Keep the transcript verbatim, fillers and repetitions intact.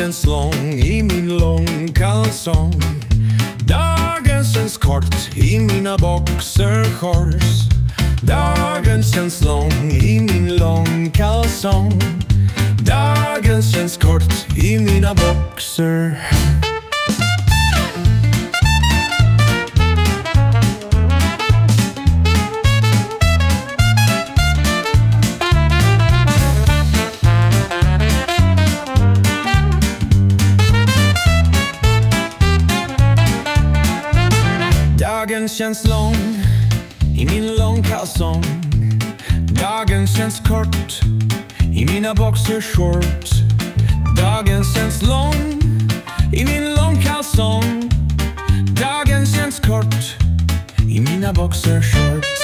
känns lång i min långkalsong. Dagen känns kort i mina boxershorts. Dagen känns lång i min långkalsong. Dagen känns kort i mina boxer. Dagen känns lång i min långkalsong. Dagen känns kort i mina boxershorts. Dagen känns lång i min långkalsong. Dagen känns kort i mina boxershorts.